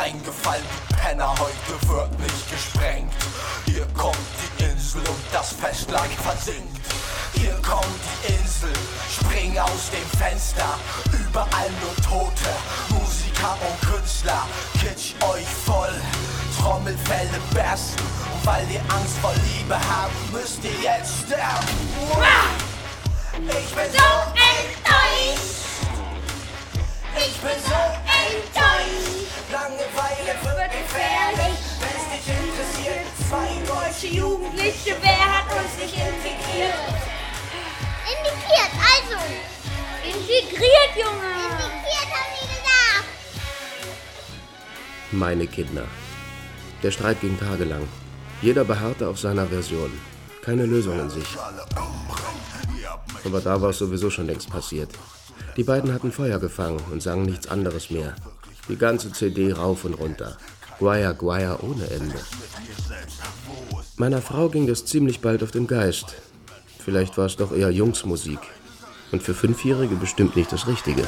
reingefallen, die Penner, heute wird nicht gesprengt. Hier kommt die Insel und das Festland versinkt. Hier kommt die Insel, spring aus dem Fenster. Überall nur Tote, Musiker und Künstler. Kitsch euch voll, Trommelfälle bersten. Und weil ihr Angst vor Liebe habt, müsst ihr jetzt sterben. Ich bin so enttäuscht. Ich bin so enttäuscht. Langeweile wird gefährlich, wenn's dich interessiert. 2 deutsche Jugendliche, wer hat uns nicht integriert? Integriert, also. Integriert, Junge. Integriert, haben die gesagt. Meine Kinder. Der Streit ging tagelang. Jeder beharrte auf seiner Version. Keine Lösung in sich. Aber da war es sowieso schon längst passiert. Die beiden hatten Feuer gefangen und sangen nichts anderes mehr. Die ganze CD rauf und runter. Guaya Guaya ohne Ende. Meiner Frau ging das ziemlich bald auf den Geist. Vielleicht war es doch eher Jungsmusik. Und für 5-Jährige bestimmt nicht das Richtige.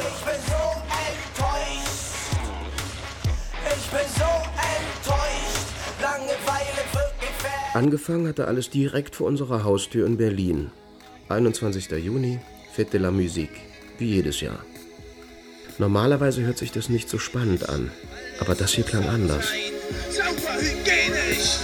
Angefangen hatte alles direkt vor unserer Haustür in Berlin. 21. Juni, Fête de la Musique, wie jedes Jahr. Normalerweise hört sich das nicht so spannend an, aber das hier klang anders. Sauber, hygienisch,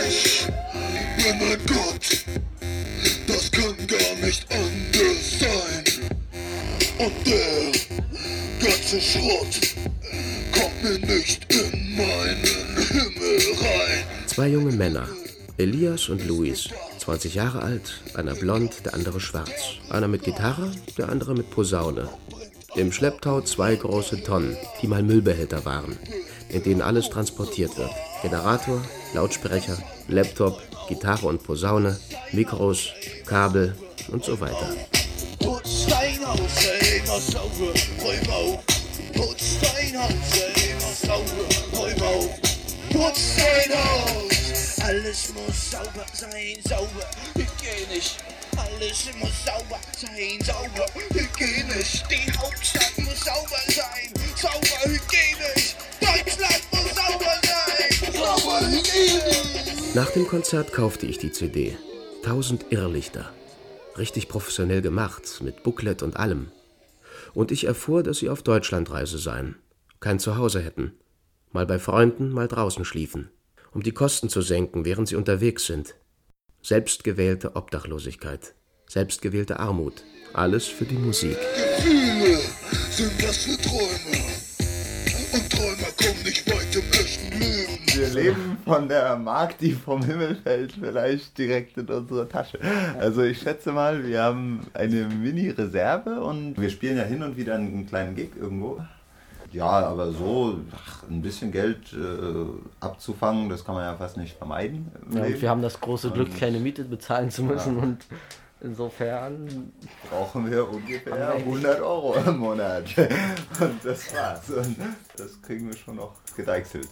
ja, mein Gott, das kann gar nicht anders sein. Und der ganze Schrott kommt mir nicht in meinen Himmel rein. 2 junge Männer, Elias und Luis, 20 Jahre alt, einer blond, der andere schwarz. Einer mit Gitarre, der andere mit Posaune. Im Schlepptau 2 große Tonnen, die mal Müllbehälter waren, in denen alles transportiert wird. Generator, Lautsprecher, Laptop, Gitarre und Posaune, Mikros, Kabel und so weiter. Putz dein Haus immer sauber, räum auf. Putz dein Haus immer sauber, räum auf. Putz dein Haus. Alles muss sauber sein, sauber, hygienisch. Alles muss sauber sein, sauber, hygienisch. Die Hauptstadt muss sauber sein, sauber, hygienisch. Deutschland muss sauber sein, sauber, hygienisch. Nach dem Konzert kaufte ich die CD. 1000 Irrlichter. Richtig professionell gemacht, mit Booklet und allem. Und ich erfuhr, dass sie auf Deutschlandreise seien. Kein Zuhause hätten. Mal bei Freunden, mal draußen schliefen. Um die Kosten zu senken, während sie unterwegs sind. Selbstgewählte Obdachlosigkeit. Selbstgewählte Armut. Alles für die Musik. Gefühle sind was für Träume. Und Träumer kommen nicht weit im echten Leben. Wir leben von der Mark, die vom Himmel fällt, vielleicht direkt in unsere Tasche. Also ich schätze mal, wir haben eine Mini-Reserve und wir spielen ja hin und wieder einen kleinen Gig irgendwo. Ja, aber so ein bisschen Geld abzufangen, das kann man ja fast nicht vermeiden. Ja, und wir haben das große Glück, keine Miete bezahlen zu müssen, ja. Und insofern brauchen wir ungefähr 100 Euro im Monat. Und das war's. Und das kriegen wir schon noch gedeichselt.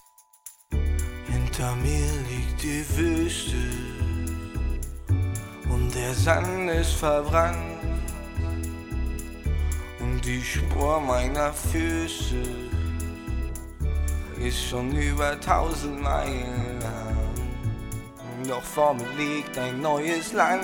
Hinter mir liegt die Wüste und der Sand ist verbrannt. Und die Spur meiner Füße ist schon über 1000 Meilen lang. Doch vor mir liegt ein neues Land.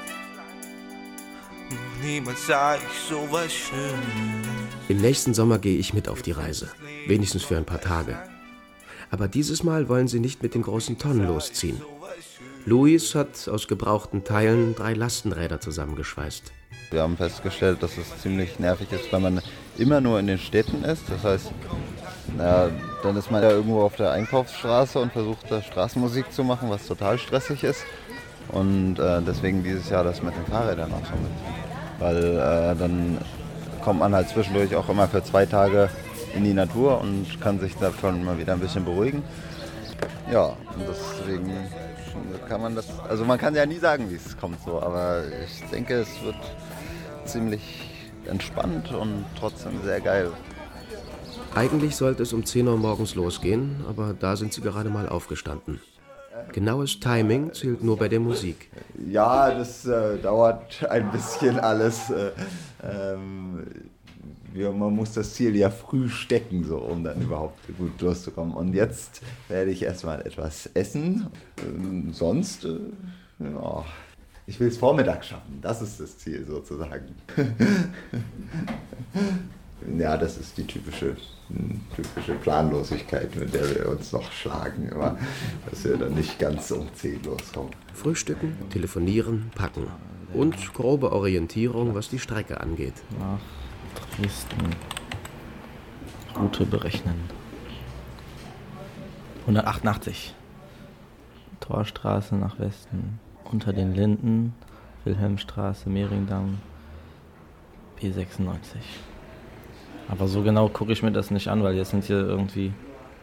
Niemals sah ich sowas Schönes. Im nächsten Sommer gehe ich mit auf die Reise. Wenigstens für ein paar Tage. Aber dieses Mal wollen sie nicht mit den großen Tonnen losziehen. Luis hat aus gebrauchten Teilen 3 Lastenräder zusammengeschweißt. Wir haben festgestellt, dass es ziemlich nervig ist, wenn man immer nur in den Städten ist. Das heißt, dann ist man ja irgendwo auf der Einkaufsstraße und versucht da Straßenmusik zu machen, was total stressig ist. Und deswegen dieses Jahr das mit den Fahrrädern auch so mit. Weil dann kommt man halt zwischendurch auch immer für 2 Tage in die Natur und kann sich davon mal wieder ein bisschen beruhigen. Ja, und deswegen kann man das, also man kann ja nie sagen, wie es kommt so, aber ich denke, es wird ziemlich entspannt und trotzdem sehr geil. Eigentlich sollte es um 10 Uhr morgens losgehen, aber da sind sie gerade mal aufgestanden. Genaues Timing zählt nur bei der Musik. Ja, das dauert ein bisschen alles. man muss das Ziel ja früh stecken, so, um dann überhaupt gut loszukommen. Und jetzt werde ich erstmal etwas essen. Sonst, ja, ich will es vormittags schaffen. Das ist das Ziel sozusagen. Ja, das ist die typische Planlosigkeit, mit der wir uns noch schlagen, aber dass wir dann nicht ganz um 10 loskommen. Frühstücken, telefonieren, packen und grobe Orientierung, was die Strecke angeht. Nach Dresden. Route berechnen. 188. Torstraße nach Westen. Unter den Linden. Wilhelmstraße, Mehringdamm. B96. Aber so genau gucke ich mir das nicht an, weil jetzt sind hier irgendwie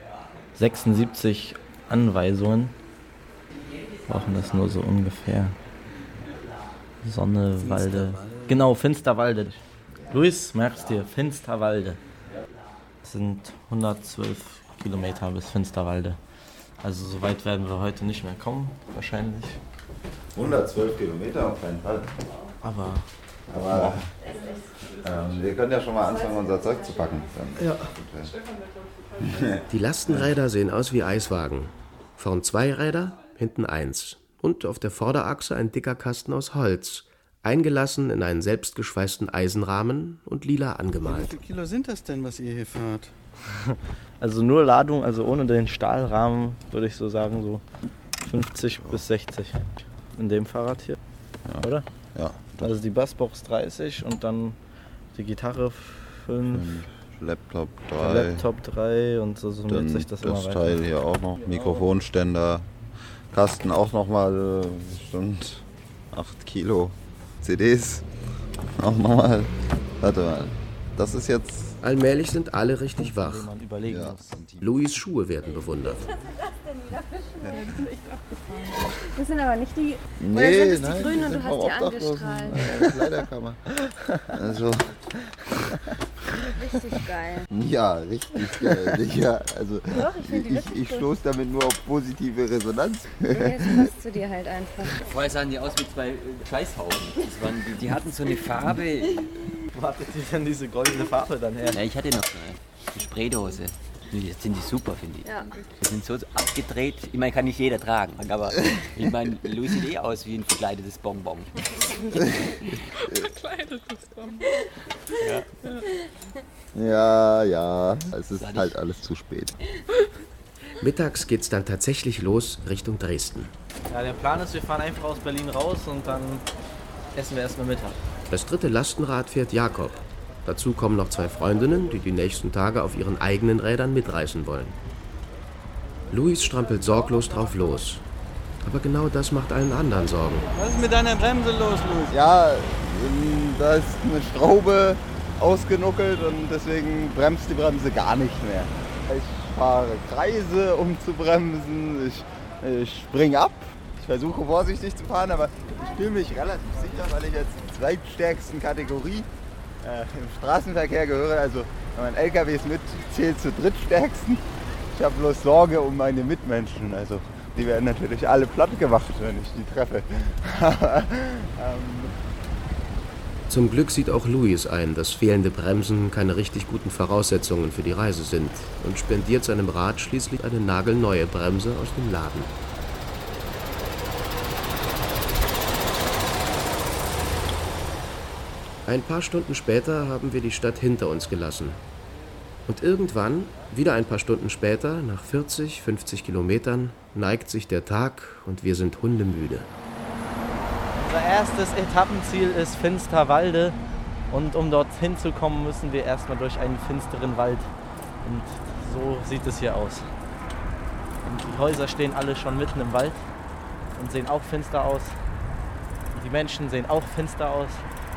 76 Anweisungen. Wir brauchen das nur so ungefähr. Sonnewalde. Genau, Finsterwalde. Luis, merkst dir, Finsterwalde. Das sind 112 Kilometer bis Finsterwalde. Also so weit werden wir heute nicht mehr kommen, wahrscheinlich. 112 Kilometer auf keinen Fall. Aber wir können ja schon mal anfangen, unser Zeug zu packen. ja. Die Lastenräder sehen aus wie Eiswagen. Vorn 2 Räder, hinten 1. Und auf der Vorderachse ein dicker Kasten aus Holz, eingelassen in einen selbstgeschweißten Eisenrahmen und lila angemalt. Wie viele Kilo sind das denn, was ihr hier fahrt? Also nur Ladung, also ohne den Stahlrahmen, würde ich so sagen, so 50 bis 60 in dem Fahrrad hier, ja. Oder? Ja. Also die Bassbox 30 und dann die Gitarre 5, Laptop 3 und so summiert sich das immer weiter. Das Teil hier auch noch, Mikrofonständer, Kasten auch nochmal, bestimmt 8 Kilo CDs, auch nochmal, warte mal, das ist jetzt... Allmählich sind alle richtig wach. Ja. Louis' Schuhe werden bewundert. Das sind aber nicht die... Nee, oder sind es die grünen und du hast die angestrahlt? Kleiderkammer. Also... Richtig geil. Ja, richtig geil. Ja, also Doch, ich finde die wirklich ich gut. stoße damit nur auf positive Resonanz. Jetzt passt zu dir halt einfach. Vorher sahen die aus wie 2 Scheißhauben. Die hatten so eine Farbe. Wo hattet ihr denn diese goldene Farbe dann her? Ja, ich hatte noch eine Spraydose. Jetzt sind die super, finde ich. Ja. Die sind so abgedreht. Ich meine, kann nicht jeder tragen. Aber ich meine, Louis sieht eh aus wie ein verkleidetes Bonbon. Ja, es ist halt alles zu spät. Mittags geht's dann tatsächlich los Richtung Dresden. Ja, der Plan ist, wir fahren einfach aus Berlin raus und dann essen wir erstmal Mittag. Das 3. Lastenrad fährt Jakob. Dazu kommen noch 2 Freundinnen, die nächsten Tage auf ihren eigenen Rädern mitreißen wollen. Louis strampelt sorglos drauf los. Aber genau das macht allen anderen Sorgen. Was ist mit deiner Bremse los, Luis? Ja, da ist eine Schraube ausgenuckelt und deswegen bremst die Bremse gar nicht mehr. Ich fahre Kreise, um zu bremsen. Ich springe ab. Ich versuche vorsichtig zu fahren, aber ich fühle mich relativ sicher, weil ich jetzt zur zweitstärksten Kategorie im Straßenverkehr gehöre. Also wenn man LKWs mitzählt zur drittstärksten. Ich habe bloß Sorge um meine Mitmenschen. Also die werden natürlich alle platt gemacht, wenn ich die treffe. Zum Glück sieht auch Louis ein, dass fehlende Bremsen keine richtig guten Voraussetzungen für die Reise sind und spendiert seinem Rad schließlich eine nagelneue Bremse aus dem Laden. Ein paar Stunden später haben wir die Stadt hinter uns gelassen. Und irgendwann, wieder ein paar Stunden später, nach 40, 50 Kilometern, neigt sich der Tag und wir sind hundemüde. Unser erstes Etappenziel ist Finsterwalde und um dorthin zu kommen, müssen wir erstmal durch einen finsteren Wald. Und so sieht es hier aus. Und die Häuser stehen alle schon mitten im Wald und sehen auch finster aus. Und die Menschen sehen auch finster aus.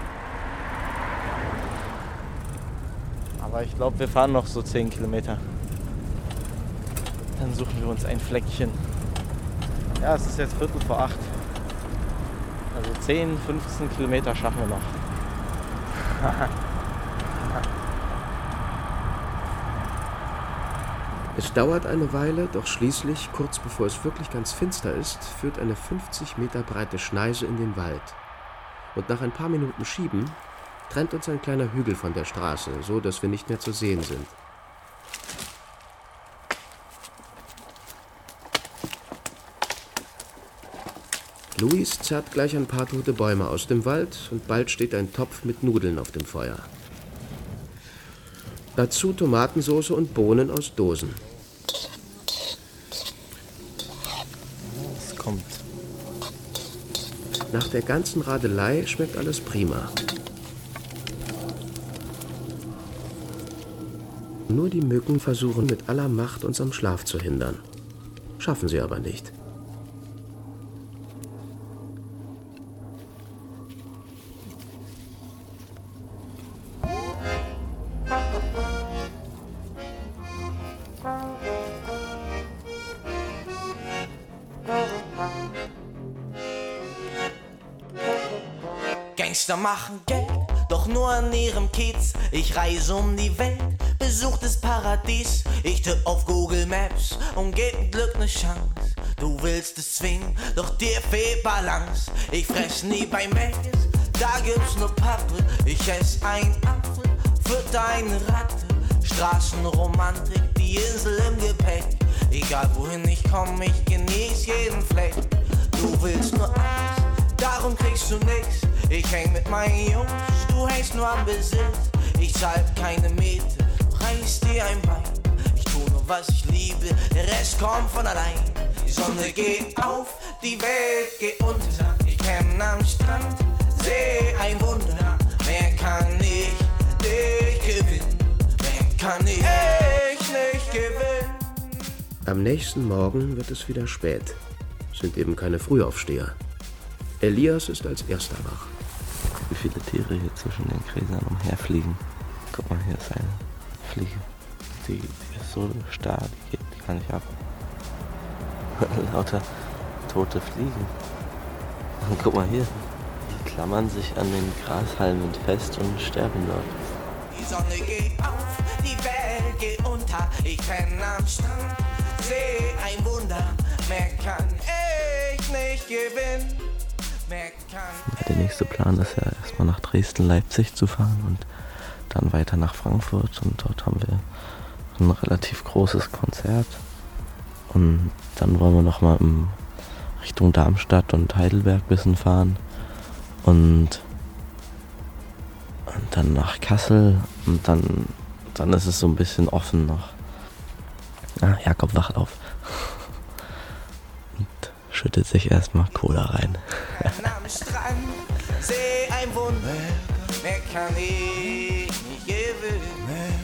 Aber ich glaube, wir fahren noch so 10 Kilometer. Dann suchen wir uns ein Fleckchen. Ja, es ist jetzt 7:45. Also 10, 15 Kilometer schaffen wir noch. Es dauert eine Weile, doch schließlich, kurz bevor es wirklich ganz finster ist, führt eine 50 Meter breite Schneise in den Wald. Und nach ein paar Minuten Schieben trennt uns ein kleiner Hügel von der Straße, so dass wir nicht mehr zu sehen sind. Luis zerrt gleich ein paar tote Bäume aus dem Wald und bald steht ein Topf mit Nudeln auf dem Feuer. Dazu Tomatensauce und Bohnen aus Dosen. Es kommt. Nach der ganzen Radelei schmeckt alles prima. Nur die Mücken versuchen mit aller Macht, uns am Schlaf zu hindern. Schaffen sie aber nicht. Gangster machen Geld, doch nur an ihrem Kiez. Ich reise um die Welt, besuch das Paradies. Ich tipp auf Google Maps und geb Glück ne Chance. Du willst es zwingen, doch dir fehlt Balance. Ich fress nie bei Mac, da gibt's nur Pappe. Ich ess ein Apfel, fütter eine Ratte. Straßenromantik, die Insel im Gepäck. Egal wohin ich komm, ich genieß jeden Fleck. Du willst nur eins, darum kriegst du nix. Ich häng mit meinen Jungs, du hängst nur am Besitz. Ich zahl keine Miete, reiß dir ein Bein. Ich tu nur was ich liebe, der Rest kommt von allein. Die Sonne geht auf, die Welt geht unter. Ich kenn am Strand, seh ein Wunder. Mehr kann ich nicht gewinnen, mehr kann ich nicht gewinnen. Am nächsten Morgen wird es wieder spät. Sind eben keine Frühaufsteher. Elias ist als erster wach. Wie viele Tiere hier zwischen den Gräsern umherfliegen. Guck mal, hier ist eine Fliege. Die ist so starr, die geht gar nicht ab. Lauter tote Fliegen. Und guck mal hier, die klammern sich an den Grashalmen fest und sterben dort. Die Sonne geht auf, die Welt geht unter. Ich renn am Strand, seh ein Wunder. Mehr kann ich nicht gewinnen. Der nächste Plan ist ja erstmal nach Dresden-Leipzig zu fahren und dann weiter nach Frankfurt. Und dort haben wir ein relativ großes Konzert. Und dann wollen wir nochmal in Richtung Darmstadt und Heidelberg ein bisschen fahren. Und dann nach Kassel. Und dann ist es so ein bisschen offen noch. Ah, Jakob wacht auf. Und schüttet sich erstmal Cola rein. Am Strand, seh ein Wunder, mehr kann ich nicht gewinnen.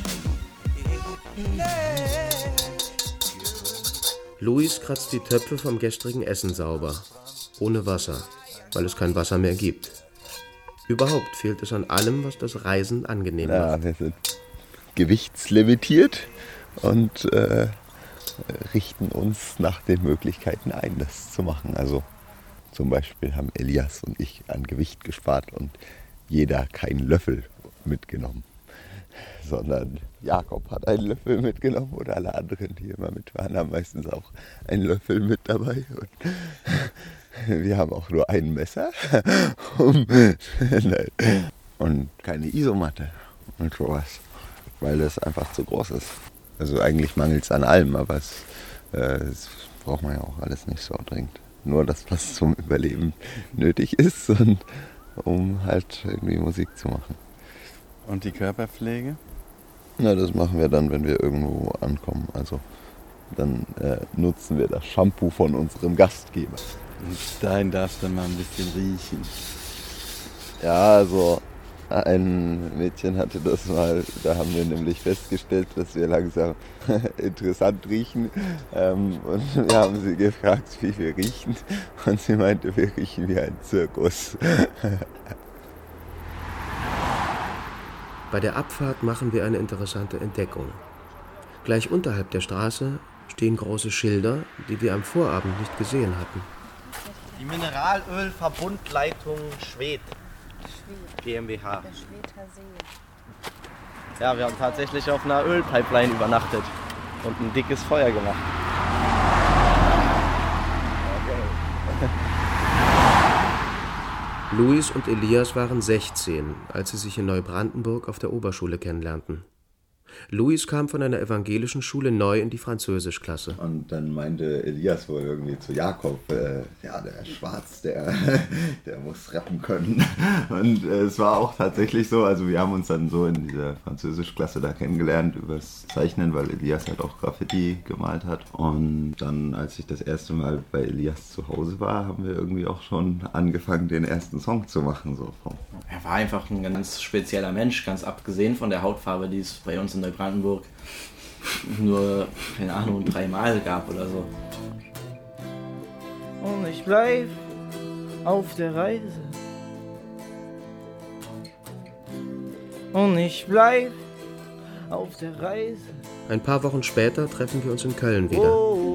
Luis kratzt die Töpfe vom gestrigen Essen sauber. Ohne Wasser, weil es kein Wasser mehr gibt. Überhaupt fehlt es an allem, was das Reisen angenehm macht. Ja, wir sind gewichtslimitiert und richten uns nach den Möglichkeiten ein, das zu machen. Also zum Beispiel haben Elias und ich an Gewicht gespart und jeder keinen Löffel mitgenommen, sondern Jakob hat einen Löffel mitgenommen und alle anderen, die immer mitfahren, haben meistens auch einen Löffel mit dabei. Und wir haben auch nur ein Messer und keine Isomatte und sowas, weil das einfach zu groß ist. Also eigentlich mangelt es an allem, aber das braucht man ja auch alles nicht so dringend. Nur das, was zum Überleben nötig ist, und um halt irgendwie Musik zu machen. Und die Körperpflege? Na, das machen wir dann, wenn wir irgendwo ankommen. Also dann nutzen wir das Shampoo von unserem Gastgeber. Und dahin darfst du dann mal ein bisschen riechen. Ja, also ein Mädchen hatte das mal, da haben wir nämlich festgestellt, dass wir langsam interessant riechen. Und wir haben sie gefragt, wie wir riechen. Und sie meinte, wir riechen wie ein Zirkus. Bei der Abfahrt machen wir eine interessante Entdeckung. Gleich unterhalb der Straße stehen große Schilder, die wir am Vorabend nicht gesehen hatten. Die Mineralölverbundleitung Schwedt GmbH. Der Schwedter See. Ja, wir haben tatsächlich auf einer Ölpipeline übernachtet und ein dickes Feuer gemacht. Okay. Luis und Elias waren 16, als sie sich in Neubrandenburg auf der Oberschule kennenlernten. Luis kam von einer evangelischen Schule neu in die Französischklasse. Und dann meinte Elias wohl irgendwie zu Jakob, ja, der Schwarz, der muss rappen können. Und es war auch tatsächlich so, also wir haben uns dann so in dieser Französischklasse da kennengelernt übers Zeichnen, weil Elias halt auch Graffiti gemalt hat. Und dann, als ich das erste Mal bei Elias zu Hause war, haben wir irgendwie auch schon angefangen, den ersten Song zu machen. So. Er war einfach ein ganz spezieller Mensch, ganz abgesehen von der Hautfarbe, die es bei uns in Neubrandenburg nur, keine Ahnung, 3 Mal gab oder so. Und ich bleib auf der Reise. Und ich bleib auf der Reise. Ein paar Wochen später treffen wir uns in Köln wieder.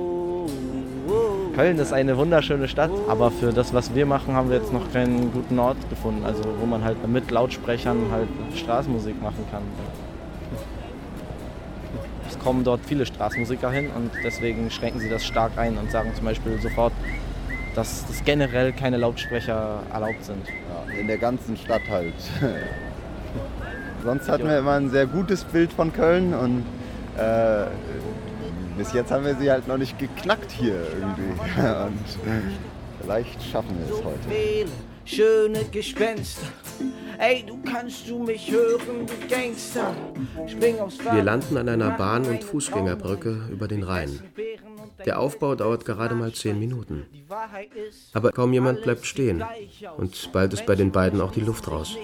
Köln ist eine wunderschöne Stadt, aber für das, was wir machen, haben wir jetzt noch keinen guten Ort gefunden, also wo man halt mit Lautsprechern halt Straßenmusik machen kann. Es kommen dort viele Straßenmusiker hin und deswegen schränken sie das stark ein und sagen zum Beispiel sofort, dass generell keine Lautsprecher erlaubt sind. Ja, in der ganzen Stadt halt. Sonst hatten wir immer ein sehr gutes Bild von Köln und bis jetzt haben wir sie halt noch nicht geknackt hier irgendwie. Und vielleicht schaffen wir es heute. Schöne Gespenster. Ey, kannst du mich hören, du Gangster. Spring aufs Fahrrad. Wir landen an einer Bahn- und Fußgängerbrücke über den Rhein. Der Aufbau dauert gerade mal 10 Minuten. Aber kaum jemand bleibt stehen. Und bald ist bei den beiden auch die Luft raus.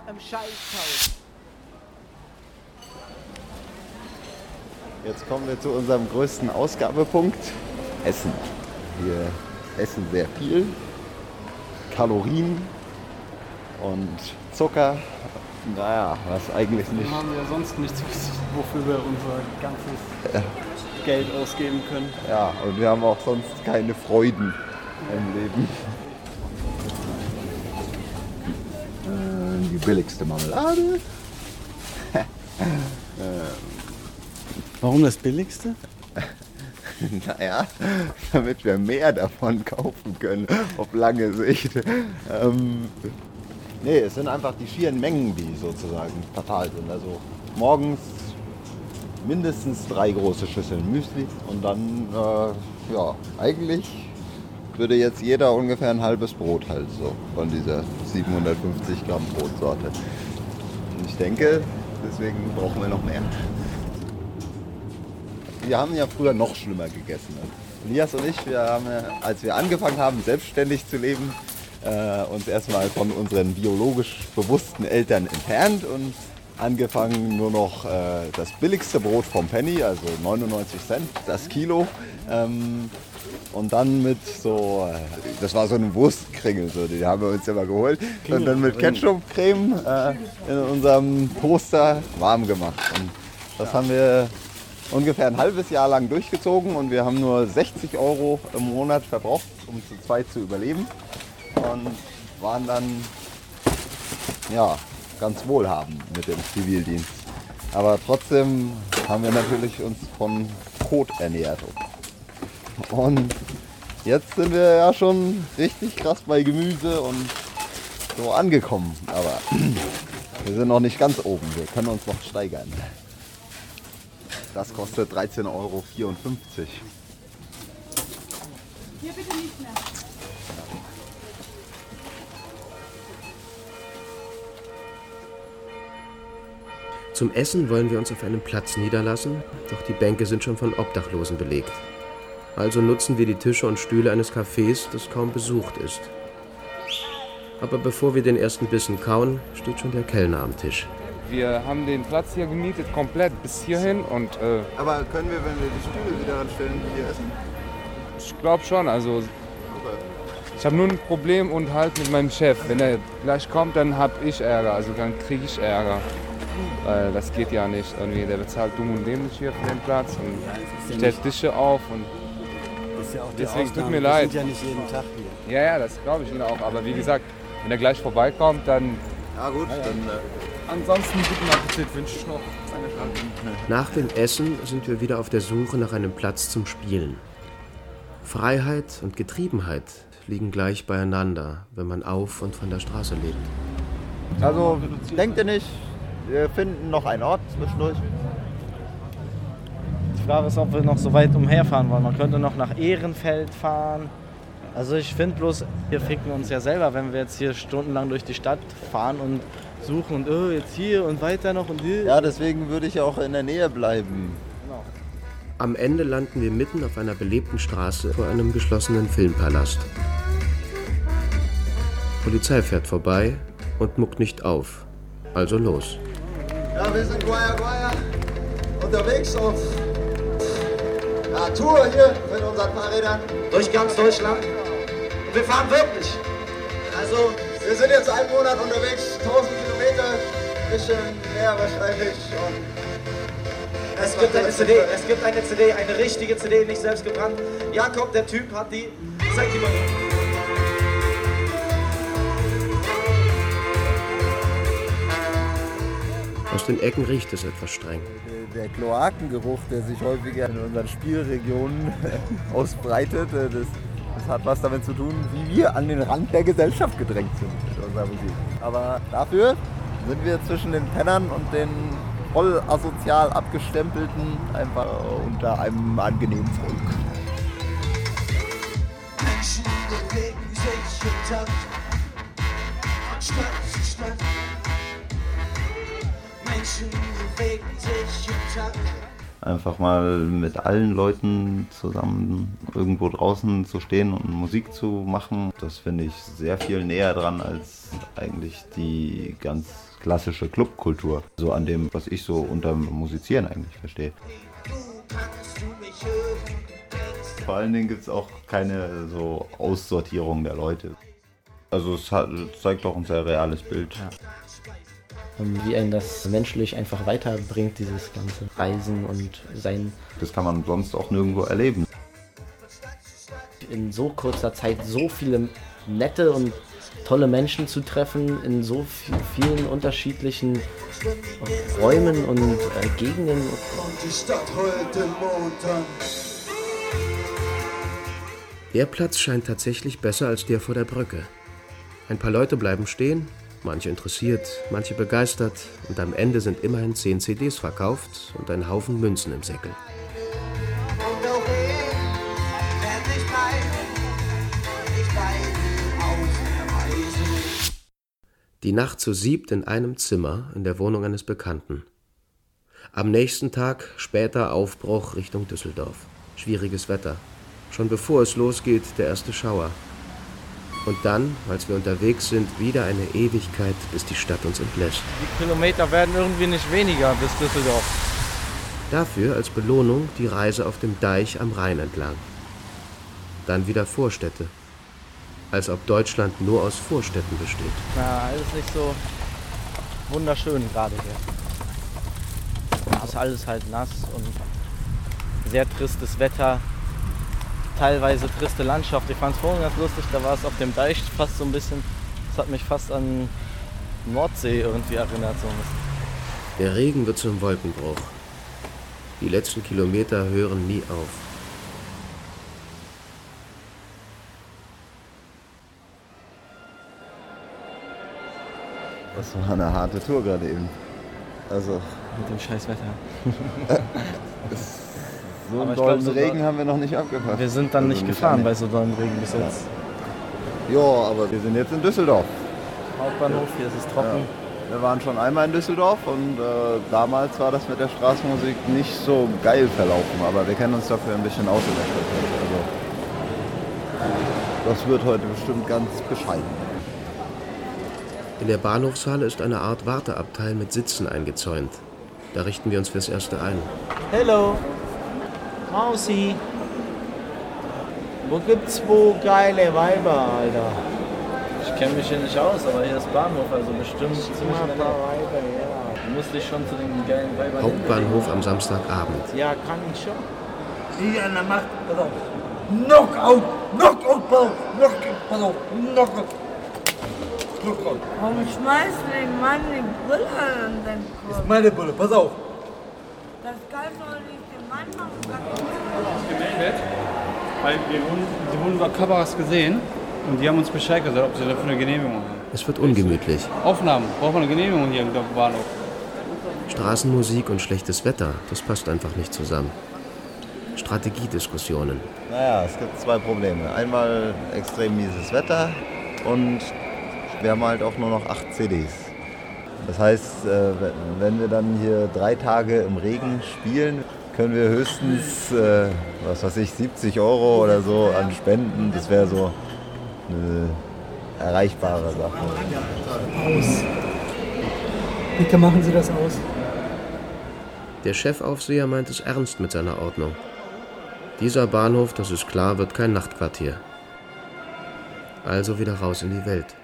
Jetzt kommen wir zu unserem größten Ausgabepunkt. Essen. Wir essen sehr viel. Kalorien und Zucker. Naja, was eigentlich nicht. Wir haben ja sonst nichts, wofür wir unser ganzes Geld ausgeben können. Ja, und wir haben auch sonst keine Freuden im Leben. Die billigste Marmelade. Warum das billigste? Naja, damit wir mehr davon kaufen können, auf lange Sicht. Nee, es sind einfach die schieren Mengen, die sozusagen fatal sind. Also morgens mindestens 3 große Schüsseln Müsli und dann, ja, eigentlich würde jetzt jeder ungefähr ein halbes Brot halt so von dieser 750 Gramm Brotsorte. Und ich denke, deswegen brauchen wir noch mehr. Wir haben ja früher noch schlimmer gegessen. Elias und ich, wir haben, als wir angefangen haben, selbstständig zu leben, uns erstmal von unseren biologisch bewussten Eltern entfernt und angefangen nur noch das billigste Brot vom Penny, also 99 Cent das Kilo. Und dann mit so, das war so eine Wurstkringel, so, die haben wir uns immer geholt. Und dann mit Ketchup-Creme in unserem Toaster warm gemacht. Und das haben wir ungefähr ein halbes Jahr lang durchgezogen und wir haben nur 60 € im Monat verbraucht, um zu zweit zu überleben. Und waren dann, ja, ganz wohlhabend mit dem Zivildienst. Aber trotzdem haben wir natürlich uns von Kot ernährt. Und jetzt sind wir ja schon richtig krass bei Gemüse und so angekommen. Aber wir sind noch nicht ganz oben, wir können uns noch steigern. Das kostet 13,54 €. Hier bitte nicht mehr. Zum Essen wollen wir uns auf einem Platz niederlassen, doch die Bänke sind schon von Obdachlosen belegt. Also nutzen wir die Tische und Stühle eines Cafés, das kaum besucht ist. Aber bevor wir den ersten Bissen kauen, steht schon der Kellner am Tisch. Wir haben den Platz hier gemietet, komplett bis hierhin. Und, aber können wir, wenn wir die Stühle wieder anstellen, hier essen? Ich glaube schon. Also, ich habe nur ein Problem und halt mit meinem Chef. Wenn er gleich kommt, dann habe ich Ärger. Also dann kriege ich Ärger. Weil das geht ja nicht. Irgendwie, der bezahlt dumm und dämlich hier für den Platz und stellt Tische auf. Und ist ja auch deswegen tut mir leid. Wir sind ja nicht jeden Tag hier. Ja, das glaube ich Ihnen auch. Aber wie gesagt, wenn er gleich vorbeikommt, dann... Ja gut, dann... Ansonsten guten Appetit wünsche ich noch. Nach dem Essen sind wir wieder auf der Suche nach einem Platz zum Spielen. Freiheit und Getriebenheit liegen gleich beieinander, wenn man auf und von der Straße lebt. Also denkt ihr nicht, wir finden noch einen Ort zwischendurch? Die Frage ist, ob wir noch so weit umherfahren wollen. Man könnte noch nach Ehrenfeld fahren. Also ich finde bloß, wir ficken uns ja selber, wenn wir jetzt hier stundenlang durch die Stadt fahren und suchen und jetzt hier und weiter noch und hier. Ja, deswegen würde ich auch in der Nähe bleiben. Genau. Am Ende landen wir mitten auf einer belebten Straße vor einem geschlossenen Filmpalast. Polizei fährt vorbei und muckt nicht auf. Also los. Ja, wir sind Guaya unterwegs auf Tour hier mit unseren Fahrrädern durch ganz Deutschland. Und wir fahren wirklich. Also, wir sind jetzt einen Monat unterwegs, 1000 Kilometer, bisschen mehr wahrscheinlich. Und es gibt eine CD, eine richtige CD, nicht selbst gebrannt. Jakob, der Typ, hat die. Zeig die mal. Aus den Ecken riecht es etwas streng. Der Kloakengeruch, der sich häufiger in unseren Spielregionen ausbreitet, das hat was damit zu tun, wie wir an den Rand der Gesellschaft gedrängt sind mit unserer Musik. Aber dafür sind wir zwischen den Pennern und den voll asozial abgestempelten einfach unter einem angenehmen Volk. Menschen bewegen sich im Takt von Stadt zu Stadt. Menschen bewegen sich im Takt. Einfach mal mit allen Leuten zusammen irgendwo draußen zu stehen und Musik zu machen, das finde ich sehr viel näher dran als eigentlich die ganz klassische Clubkultur. So an dem, was ich so unter Musizieren eigentlich verstehe. Vor allen Dingen gibt es auch keine so Aussortierung der Leute. Also es zeigt auch ein sehr reales Bild. Ja. Wie einen das menschlich einfach weiterbringt, dieses ganze Reisen und Sein. Das kann man sonst auch nirgendwo erleben. In so kurzer Zeit so viele nette und tolle Menschen zu treffen, in so vielen unterschiedlichen Räumen und Gegenden. Und die Stadt heult den Mond an. Der Platz scheint tatsächlich besser als der vor der Brücke. Ein paar Leute bleiben stehen, manche interessiert, manche begeistert und am Ende sind immerhin 10 CDs verkauft und ein Haufen Münzen im Säckel. Die Nacht zu 7 in einem Zimmer in der Wohnung eines Bekannten. Am nächsten Tag später Aufbruch Richtung Düsseldorf. Schwieriges Wetter. Schon bevor es losgeht, der erste Schauer. Und dann, als wir unterwegs sind, wieder eine Ewigkeit, bis die Stadt uns entlässt. Die Kilometer werden irgendwie nicht weniger bis Düsseldorf. Dafür als Belohnung die Reise auf dem Deich am Rhein entlang. Dann wieder Vorstädte. Als ob Deutschland nur aus Vorstädten besteht. Na, alles nicht so wunderschön gerade hier. Es ist alles halt nass und sehr tristes Wetter. Teilweise triste Landschaft. Ich fand es vorhin ganz lustig, da war es auf dem Deich fast so ein bisschen, das hat mich fast an Nordsee irgendwie erinnert. So ein bisschen. Der Regen wird zum Wolkenbruch. Die letzten Kilometer hören nie auf. Das war eine harte Tour gerade eben. Also mit dem scheiß Wetter. So einen dollen Regen haben wir noch nicht abgefasst. Wir sind dann nicht gefahren bei so dollen Regen bis jetzt. Ja, aber wir sind jetzt in Düsseldorf. Hauptbahnhof, hier ist es trocken. Ja. Wir waren schon einmal in Düsseldorf und damals war das mit der Straßenmusik nicht so geil verlaufen, aber wir kennen uns dafür ein bisschen aus in der Stadt. Also, das wird heute bestimmt ganz bescheiden. In der Bahnhofshalle ist eine Art Warteabteil mit Sitzen eingezäunt. Da richten wir uns fürs Erste ein. Hallo, Mausi. Wo gibt's wo geile Weiber, Alter? Ich kenne mich hier nicht aus, aber hier ist Bahnhof, also bestimmt ziemlich ein paar Weiber, ja. Du musst dich schon zu den geilen Weibern Hauptbahnhof am Samstagabend. Ja, kann ich schon. Hier an der Macht, pass auf. Knockout, pass auf, Knockout. Warum schmeißt du den Mann die Brille an den Kopf? Das ist meine Brille, pass auf. Das kann doch nicht den Mann machen. Gemeldet, weil sie wurden über Kameras gesehen Und die haben uns Bescheid gesagt, ob sie dafür eine Genehmigung haben. Es wird ungemütlich. Aufnahmen, braucht man eine Genehmigung hier im Bahnhof. Straßenmusik und schlechtes Wetter, das passt einfach nicht zusammen. Strategiediskussionen. Naja, es gibt zwei Probleme. Einmal extrem mieses Wetter und wir haben halt auch nur noch 8 CDs. Das heißt, wenn wir dann hier 3 Tage im Regen spielen, können wir höchstens, 70 € oder so an Spenden. Das wäre so eine erreichbare Sache. Aus. Bitte machen Sie das aus. Der Chefaufseher meint es ernst mit seiner Ordnung. Dieser Bahnhof, das ist klar, wird kein Nachtquartier. Also wieder raus in die Welt.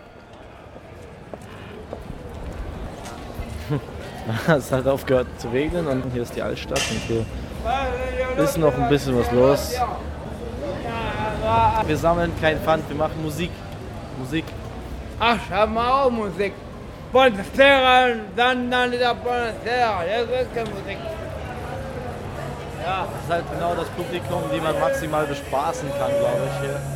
Es hat aufgehört zu regnen und hier ist die Altstadt und hier ist noch ein bisschen was los. Wir sammeln kein Pfand, wir machen Musik. Musik. Ach, schau mal auch Musik. Bonstera, dann dieser Bonstera, das ist keine Musik. Ja, das ist halt genau das Publikum, die man maximal bespaßen kann, glaube ich, hier.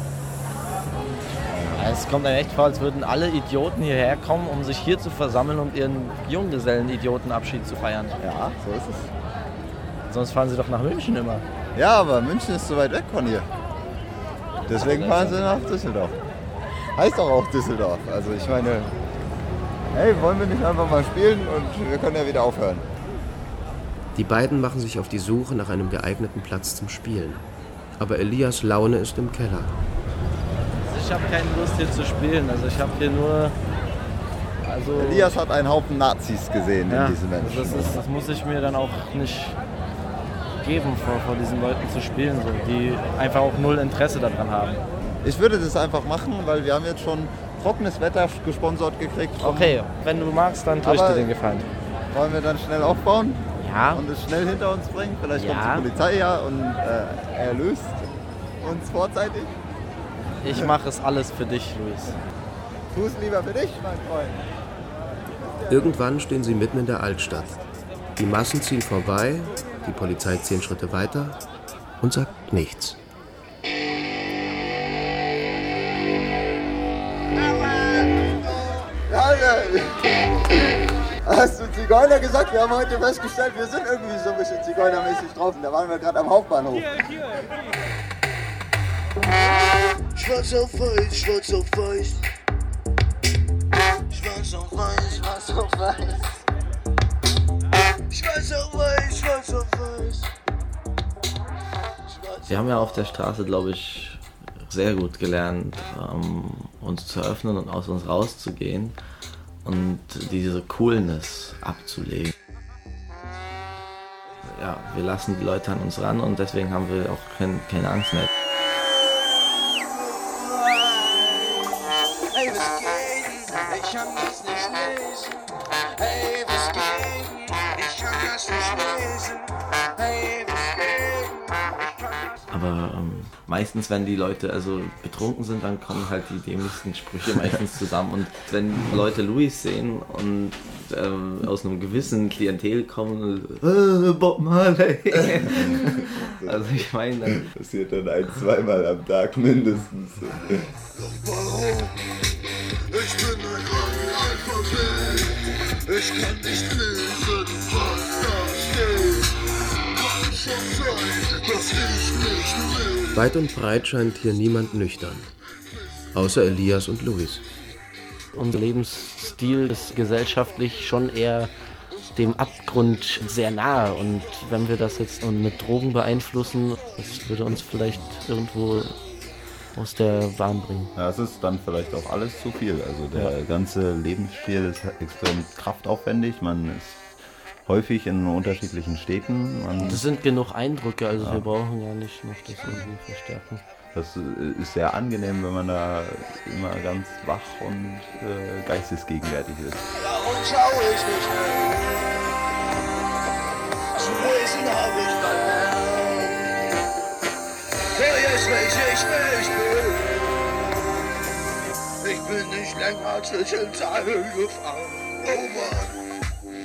Es kommt einem echt vor, als würden alle Idioten hierher kommen, um sich hier zu versammeln und ihren Junggesellen-Idiotenabschied zu feiern. Ja, so ist es. Sonst fahren sie doch nach München immer. Ja, aber München ist so weit weg von hier. Deswegen fahren sie nach Düsseldorf. Heißt doch auch Düsseldorf. Also ich meine, hey, wollen wir nicht einfach mal spielen und wir können ja wieder aufhören. Die beiden machen sich auf die Suche nach einem geeigneten Platz zum Spielen. Aber Elias' Laune ist im Keller. Ich habe keine Lust hier zu spielen, also ich habe hier nur... Elias hat einen Haufen Nazis gesehen in diesen Menschen. Das muss ich mir dann auch nicht geben, vor diesen Leuten zu spielen, so, die einfach auch null Interesse daran haben. Ich würde das einfach machen, weil wir haben jetzt schon trockenes Wetter gesponsert gekriegt. Okay, wenn du magst, dann tue ich dir den Gefallen. Wollen wir dann schnell aufbauen? Ja. Und es schnell hinter uns bringen? Vielleicht kommt die Polizei ja und erlöst uns vorzeitig? Ich mache es alles für dich, Luis. Tu es lieber für dich, mein Freund. Irgendwann stehen sie mitten in der Altstadt. Die Massen ziehen vorbei, die Polizei 10 Schritte weiter und sagt nichts. Hast du Zigeuner gesagt? Wir haben heute festgestellt, wir sind irgendwie so ein bisschen zigeunermäßig drauf. Und da waren wir gerade am Hauptbahnhof. Schwarz auf weiß, schwarz auf weiß. Schwarz auf weiß, schwarz auf weiß. Schwarz auf weiß, schwarz auf weiß. Wir haben ja auf der Straße, glaube ich, sehr gut gelernt, uns zu öffnen und aus uns rauszugehen und diese Coolness abzulegen. Ja, wir lassen die Leute an uns ran und deswegen haben wir auch keine Angst mehr. Hey, was geht? Ich kann das nicht lesen. Hey, was geht? Ich kann das nicht lesen. Hey, was geht? Aber meistens, wenn die Leute also betrunken sind, dann kommen halt die dämlichsten Sprüche meistens zusammen. Und wenn Leute Luis sehen und aus einem gewissen Klientel kommen, Bob Marley. Also ich meine, dann passiert dann 1-2 Mal am Tag mindestens. Ich bin ein Analphabet. Ich kann nicht lesen, was da steht. Kann schon sein, dass ich nicht will. Weit und breit scheint hier niemand nüchtern. Außer Elias und Luis. Unser Lebensstil ist gesellschaftlich schon eher dem Abgrund sehr nahe. Und wenn wir das jetzt mit Drogen beeinflussen, das würde uns vielleicht irgendwo aus der Bahn bringen. Ja, es ist dann vielleicht auch alles zu viel. Also der ganze Lebensstil ist extrem kraftaufwendig. Man ist häufig in unterschiedlichen Städten. Das sind genug Eindrücke, also wir brauchen ja nicht noch das irgendwie verstärken. Das ist sehr angenehm, wenn man da immer ganz wach und geistesgegenwärtig ist. Darum schau ich nicht mehr. Zu lesen hab ich verlernt. Wer jetzt welche ich bin. Ich bin nicht länger zwischen Zeilen gefangen. Oh Mann.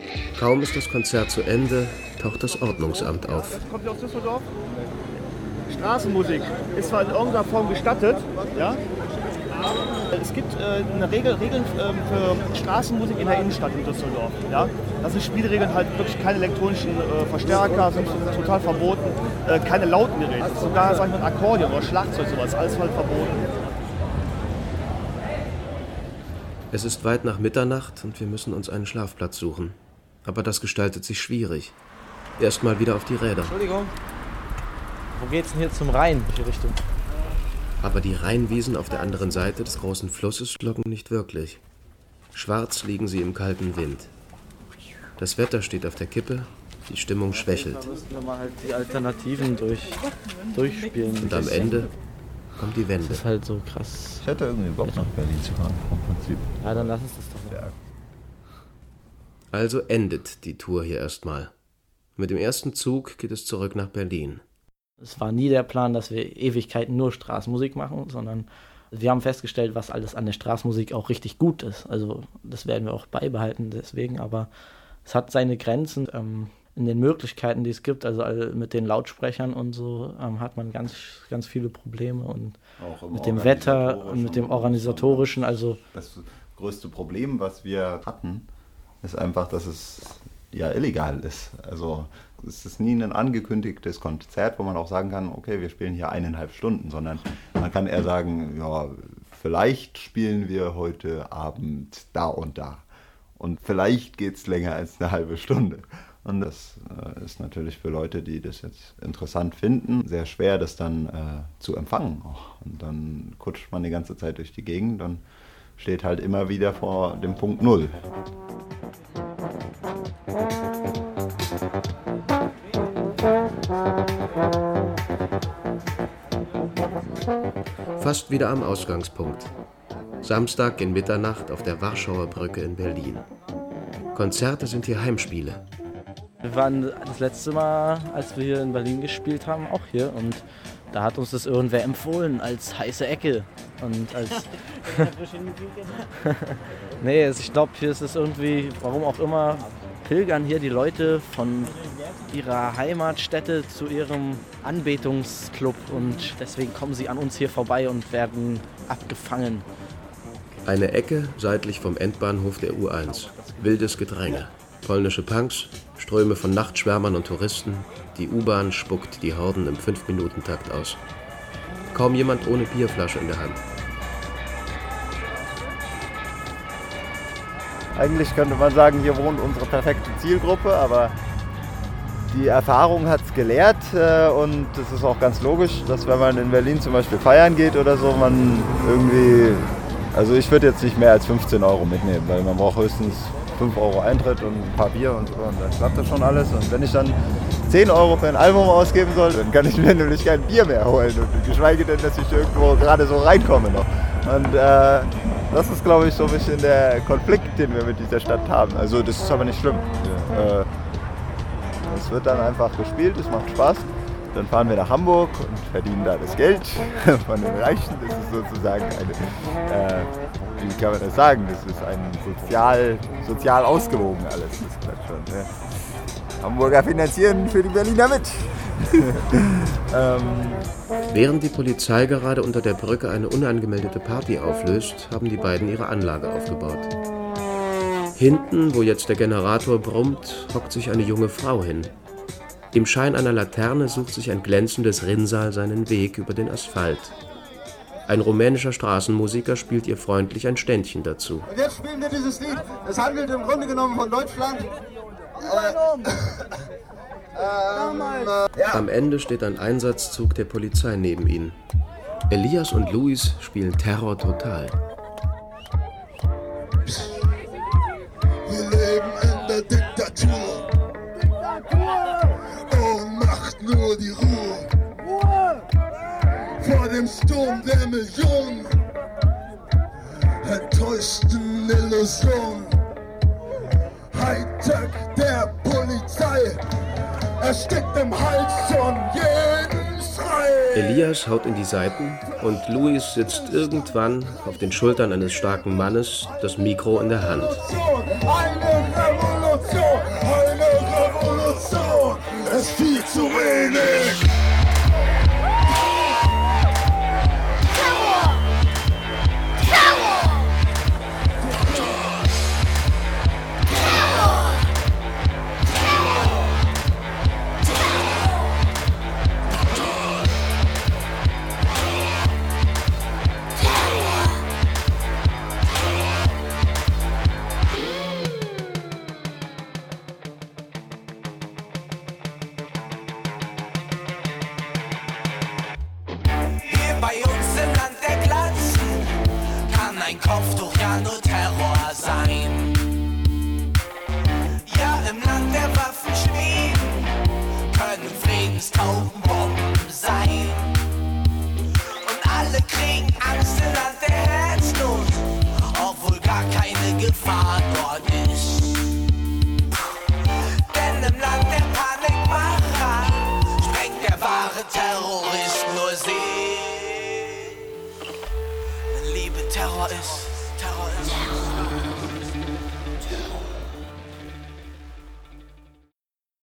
Kaum ist das Konzert zu Ende, taucht das Ordnungsamt auf. Kommt ihr aus Düsseldorf? Straßenmusik ist zwar in irgendeiner Form gestattet, ja. Es gibt Regeln für Straßenmusik in der Innenstadt in Düsseldorf. Ja? Das sind Spielregeln, halt wirklich keine elektronischen Verstärker, sind total verboten, keine lauten Geräte, sogar sag ich mal, Akkordeon oder Schlagzeug, sowas, alles halt verboten. Es ist weit nach Mitternacht und wir müssen uns einen Schlafplatz suchen. Aber das gestaltet sich schwierig. Erstmal wieder auf die Räder. Entschuldigung, wo geht's denn hier zum Rhein? Welche Richtung? Aber die Rheinwiesen auf der anderen Seite des großen Flusses locken nicht wirklich. Schwarz liegen sie im kalten Wind. Das Wetter steht auf der Kippe, die Stimmung schwächelt. Da müssen wir mal halt die Alternativen durchspielen. Und am Ende kommt die Wende. Das ist halt so krass. Ich hätte irgendwie Bock nach Berlin zu fahren, vom Prinzip. Ja, dann lass uns das doch mal. Also endet die Tour hier erstmal. Mit dem ersten Zug geht es zurück nach Berlin. Es war nie der Plan, dass wir Ewigkeiten nur Straßenmusik machen, sondern wir haben festgestellt, was alles an der Straßenmusik auch richtig gut ist. Also das werden wir auch beibehalten deswegen, aber es hat seine Grenzen in den Möglichkeiten, die es gibt. Also mit den Lautsprechern und so hat man ganz, ganz viele Probleme und mit dem Wetter und mit dem Organisatorischen. Also das größte Problem, was wir hatten, ist einfach, dass es ja illegal ist. Also es ist nie ein angekündigtes Konzert, wo man auch sagen kann, okay, wir spielen hier 1,5 Stunden, sondern man kann eher sagen, ja, vielleicht spielen wir heute Abend da und da. Und vielleicht geht es länger als eine halbe Stunde. Und das ist natürlich für Leute, die das jetzt interessant finden, sehr schwer, das dann zu empfangen auch. Und dann kutscht man die ganze Zeit durch die Gegend und steht halt immer wieder vor dem Punkt Null. Fast wieder am Ausgangspunkt. Samstag in Mitternacht auf der Warschauer Brücke in Berlin. Konzerte sind hier Heimspiele. Wir waren das letzte Mal, als wir hier in Berlin gespielt haben, auch hier. Und da hat uns das irgendwer empfohlen als heiße Ecke. Und als nee, ich glaube, hier ist es irgendwie, warum auch immer, pilgern hier die Leute von ihrer Heimatstätte zu ihrem Anbetungsclub und deswegen kommen sie an uns hier vorbei und werden abgefangen. Eine Ecke seitlich vom Endbahnhof der U1. Wildes Gedränge. Polnische Punks, Ströme von Nachtschwärmern und Touristen. Die U-Bahn spuckt die Horden im 5-Minuten-Takt aus. Kaum jemand ohne Bierflasche in der Hand. Eigentlich könnte man sagen, hier wohnt unsere perfekte Zielgruppe, aber die Erfahrung hat es gelehrt und es ist auch ganz logisch, dass wenn man in Berlin zum Beispiel feiern geht oder so, man irgendwie, also ich würde jetzt nicht mehr als 15 € mitnehmen, weil man braucht höchstens 5 € Eintritt und ein paar Bier und so und dann klappt das schon alles. Und wenn ich dann 10 € für ein Album ausgeben soll, dann kann ich mir nämlich kein Bier mehr holen und geschweige denn, dass ich irgendwo gerade so reinkomme noch. Und das ist, glaube ich, so ein bisschen der Konflikt, den wir mit dieser Stadt haben. Also das ist aber nicht schlimm. Es wird dann einfach gespielt, es macht Spaß. Dann fahren wir nach Hamburg und verdienen da das Geld von den Reichen. Das ist sozusagen eine, wie kann man das sagen, das ist ein sozial ausgewogen alles. Das klappt schon. Ja. Hamburger finanzieren für die Berliner mit. Während die Polizei gerade unter der Brücke eine unangemeldete Party auflöst, haben die beiden ihre Anlage aufgebaut. Hinten, wo jetzt der Generator brummt, hockt sich eine junge Frau hin. Im Schein einer Laterne sucht sich ein glänzendes Rinnsal seinen Weg über den Asphalt. Ein rumänischer Straßenmusiker spielt ihr freundlich ein Ständchen dazu. Und jetzt spielen wir dieses Lied. Es handelt im Grunde genommen von Deutschland. Am Ende steht ein Einsatzzug der Polizei neben ihnen. Elias und Luis spielen Terror total. Wir leben in der Diktatur. Und macht nur die Ruhe. Vor dem Sturm der Millionen. Enttäuschten Illusionen. Hightech der Polizei. Erstickt im Hals von jedem Schrei. Elias haut in die Seiten und Luis sitzt irgendwann auf den Schultern eines starken Mannes, das Mikro in der Hand. Eine Revolution, es ist viel zu wenig. Mein Kopftuch kann nur Terror sein. Ja, im Land der Waffen schweben, können Friedenstaubenbomben sein. Und alle kriegen Angst im Land der Herzlos, obwohl gar keine Gefahr dort ist. Denn im Land der Panikmacher sprengt der wahre Terrorist nur sie. Wenn Liebe Terror ist, Terror ist.